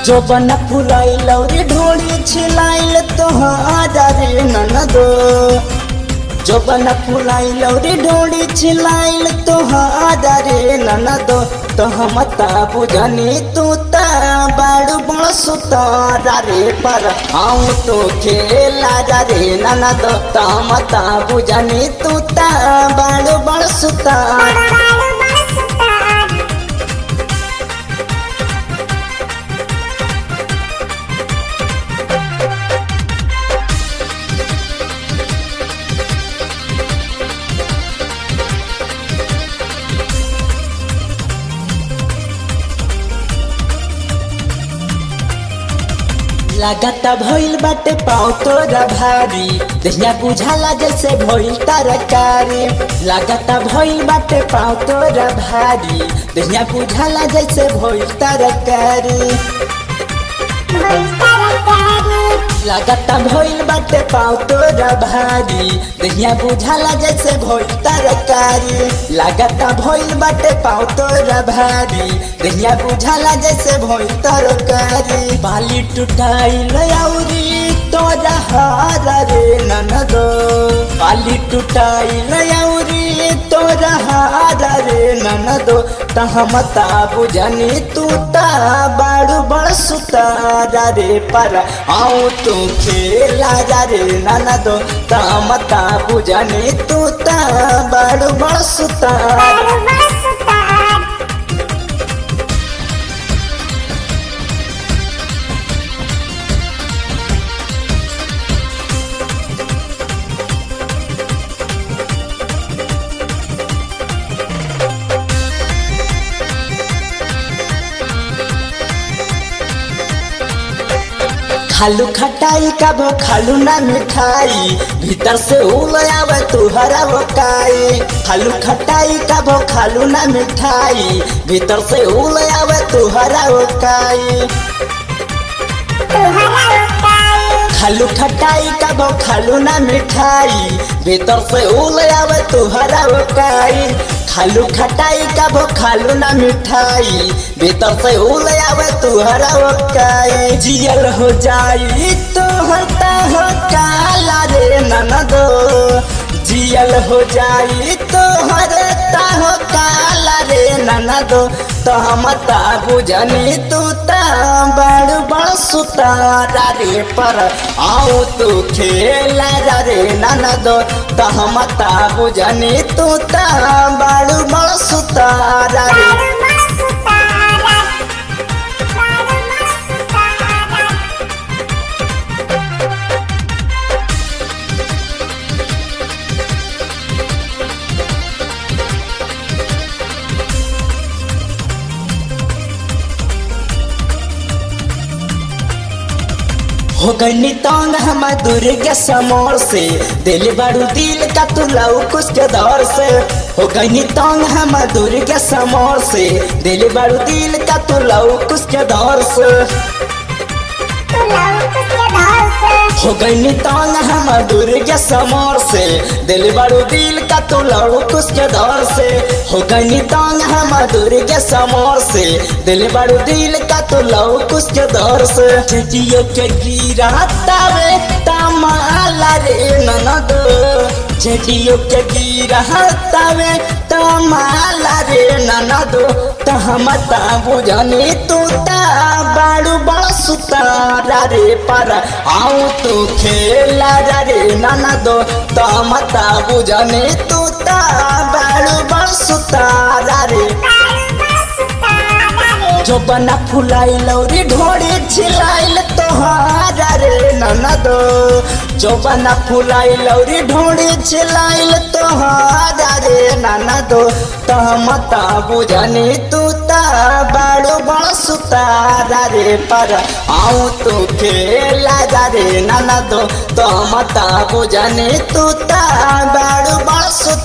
जो बना फुलाई लौरी ढोली छिलाइल तोहारा रे ननदो जो बना फुलाई लौरी ढोली छिलाइल तोहारा रे ननदो तो हम बुझनी तू बाड़ू बड़ सुतारा रे पर आऊँ तो खेला रे ननदो तो हम बुझनी तू बाड़ू बड़ सुतारा। लगाता भइल बाटे पाँव तोरा भारी दहिया बुझाला जैसे भइल तरकारी। लगाता भइल बाटे पाँव तोरा भारी दहिया बुझाला जैसे भइल तरकारी। लगाता भइल बाटे पाँव तोरा भारी दहिया बुझाला जैसे भइल तरकारी। लगाता भइल बाटे पाँव तोरा भारी दहिया बुझाला जैसे भइल तरकारी। बाली टूटाइल औरी तोरा हारा रे ननदो बाली टूटाइल औरी तोरा हारा रे ननदो हम बुझनी तू बाड़ू बड़ सुतारा रे पर आऊँ तू खेला रे ननदो हम बुझनी तू बाड़ू बड़ सुतारा। खालू खटाई कबो खालू ना मिठाई भीतर से उल आवे तुहरा वकाई। खालू खटाई कबो खालू ना मिठाई भीतर से उल आवे तुहरा वकाई। खालू खटाई कबो खालू ना मिठाई भीतर से उल आवे तुहरा वकाई। खालू खटाई कबो खालू ना मिठाई भीतर से उल आवे तुहरा वकाई। जियल हो जाई तो हटा हो काला रे ननदो जियल हो जाई तो हरता हो काला रे ननदो तो हम बुझनी तू बाड़ू बड़ सुतारा रे पर आऊँ तू खेला रे ननदो तो हम बुझनी तू बाड़ू बड़ सुतारा रे। हो गई तंग हम दुर्गा समोर से दिल बारू दिल का तू लऊ कुछ के दौर से। हो गई तंग हम दुर्गा समोर से दिल बारू दिल का तू लऊ कुछ के दौर से। हो गई तंग हम दुर्गा समोर से दिल बारू दिल का तू लऊ कुछ के दौर से। हो गई तंग हम दुर्गा समोर से दिल बारू दिल का तू लऊ कुछ के दौर से। जियो के गिरा तावे तमाला रे ननदो जियो के गिरा तावे तमाला रे ननदो तो हम बुझनी तू बाड़ू बड़ सुतारा रे पर आऊँ तू खेला रे ननदो तो हम बुझनी तू बाड़ू बड़ सुतारा रे। जो बना फुलाई लौरी ढोड़ी छिलाइल तोहारा रे ननदो जो बना फुलाई लौरी ढोड़ी छिलाइल तोहारा रे ननदो तो हम बुझनी तू बाड़ू बड़ सुतारा रे पर आऊँ तू खेला रे ननदो तो हम बुझनी तू बाड़ू बड़